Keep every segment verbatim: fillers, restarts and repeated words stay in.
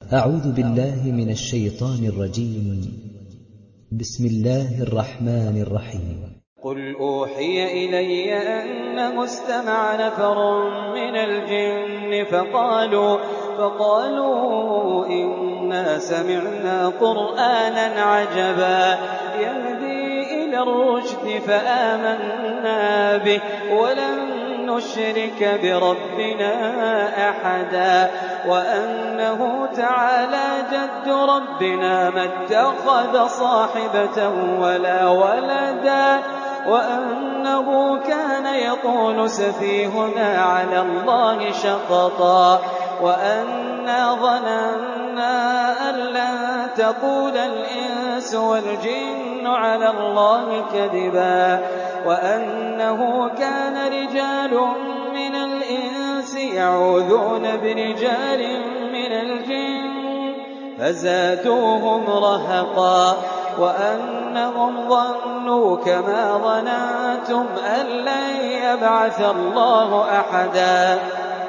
أعوذ بالله من الشيطان الرجيم. بسم الله الرحمن الرحيم. قل أوحي إلي أنه استمع نفر من الجن فقالوا, فقالوا إنا سمعنا قرآنا عجبا يهدي إلى الرشد فآمنا به ولن نشرك بربنا أحدا وأنه تعالى جد ربنا ما اتخذ صاحبة ولا ولدا وأنه كان يقول سفيهنا على الله شططا وأنا ظننا أن لن تقول الإنس والجن على الله كذبا وأنه كان رجال من الإنس يعوذون برجال من الجن فزادوهم رهقا وأنهم ظنوا كما ظننتم أن لن يبعث الله أحدا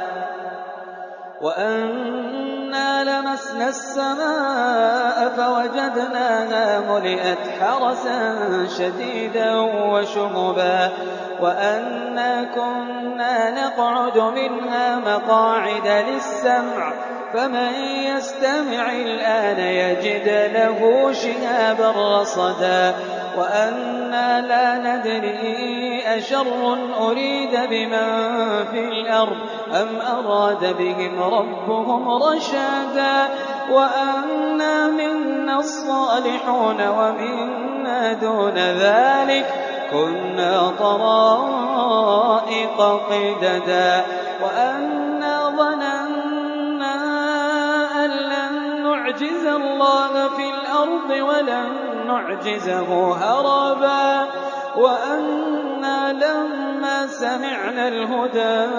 وأنا لمسنا السماء فوجدناها ملئت حرسا شديدا وشهبا وأنا كنا نقعد منها مقاعد للسمع فمن يستمع الآن يجد له شهابا رصدا وأنا لا ندري أشر أريد بمن في الأرض أم أراد بهم ربهم رشدا وأنا منا الصالحون ومنا دون ذلك كنا طرائق قددا وأنا ظننا أن لن نعجز الله في الأرض ولن نعجزه هربا وأنا لما سمعنا الهدى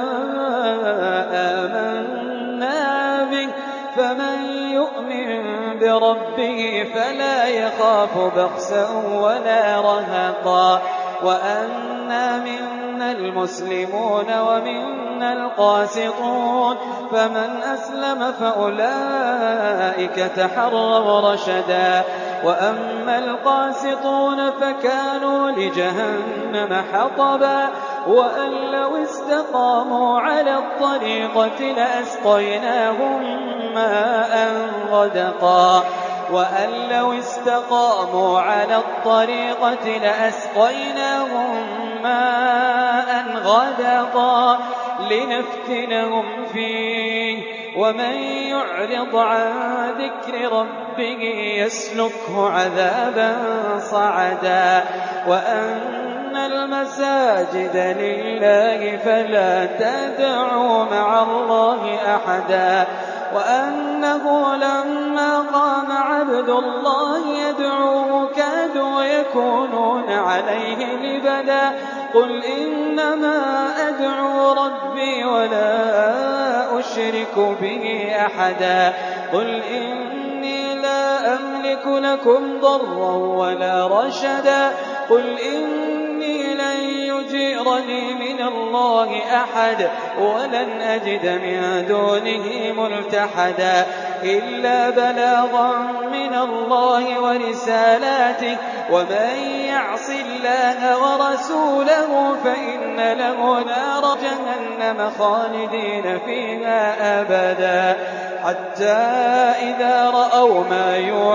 آمنا به فمن يؤمن بربه فلا يخاف بخسا ولا رهقا وأنا منا المسلمون ومنا القاسطون فمن أسلم فأولئك تحروا رشدا وأما القاسطون فكانوا لجهنم حطبا وأن لو استقاموا على الطريقة لأسقيناهم ماء غدقا وأن لو استقاموا على الطريقة لأسقيناهم ماء غدقا لنفتنهم فيه ومن يعرض عن ذكر ربه يسلكه عذابا صعدا وأن المساجد لله فلا تدعوا مع الله أحدا وأنه لما قام عبد الله يدعوه كادوا يكونون عليه لبدا قل إنما أدعو ربي ولا أشرك به أحدا قل إني لا أملك لكم ضرا ولا رشدا قل إني لن يجيرني من الله أحد ولن أجد من دونه ملتحدا إلا بلاغا من الله ورسالاته ومن يعص الله ورسوله فإن له نار جهنم خالدين فيها أبدا حتى إذا رأوا ما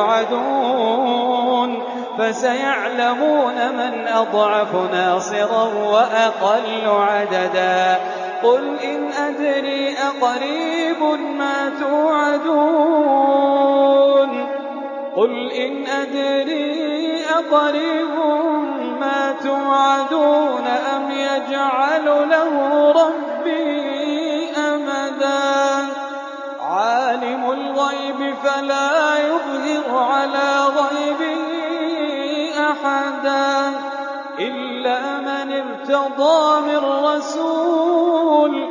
يوعدون فسيعلمون من أضعف ناصرا وأقل عددا قل إن أدري أقريب ما توعدون قل إن أدري أقريب ما توعدون أم يجعل له ربي أمدا عالم الغيب فلا يظهر على غيبه أحدا إلا من ارتضى من رسول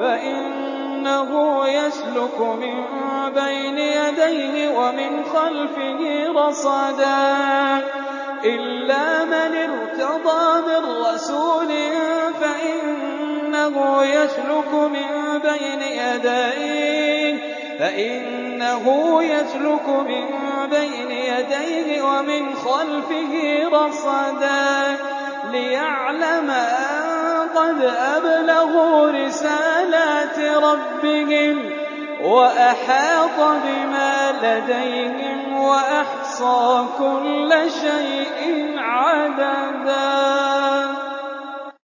فإنه يسلك من بين يديه ومن خلفه رصدا إلا من ارتضى من رسول فإنه يسلك من بين يديه فإنه يسلك من بين يديه ومن خلفه رصدا ليعلم أن قد أبلغوا رسالات ربهم وأحاط بما لديهم وأحصى كل شيء عددا.